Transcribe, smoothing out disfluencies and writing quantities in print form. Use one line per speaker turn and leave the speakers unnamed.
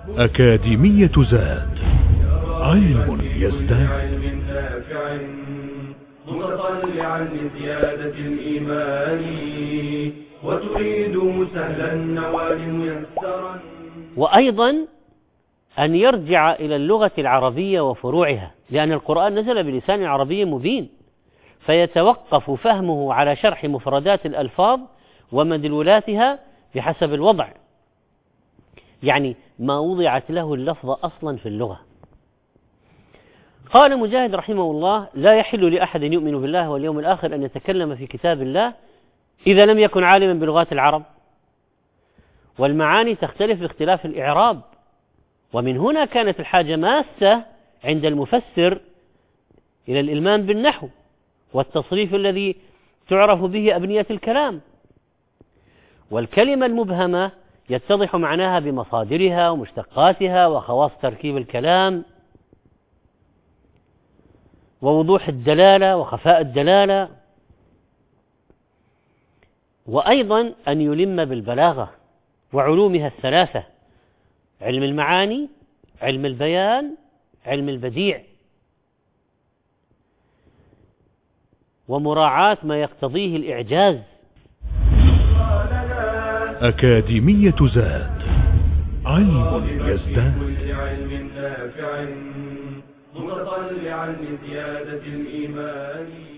أكاديمية زاد، علم يزداد.
نافع متطلعا لزيادة الإيمان، وتريد سهلا النوال ميسرا.
وأيضا أن يرجع إلى اللغة العربية وفروعها، لأن القرآن نزل بلسان عربي مبين، فيتوقف فهمه على شرح مفردات الألفاظ ومدلولاتها بحسب الوضع، يعني ما وضعت له اللفظة أصلا في اللغة. قال مجاهد رحمه الله: لا يحل لأحد يؤمن بالله واليوم الآخر أن يتكلم في كتاب الله إذا لم يكن عالما بلغات العرب، والمعاني تختلف باختلاف الإعراب، ومن هنا كانت الحاجة ماسة عند المفسر إلى الإلمام بالنحو والتصريف الذي تعرف به أبنية الكلام. والكلمة المبهمة يتضح معناها بمصادرها ومشتقاتها وخواص تركيب الكلام ووضوح الدلالة وخفاء الدلالة. وأيضا أن يلم بالبلاغة وعلومها الثلاثة: علم المعاني، علم البيان، علم البديع، ومراعاة ما يقتضيه الإعجاز.
أكاديمية زاد، علم يزداد.
علم نافع متطلعا لزيادة الإيمان.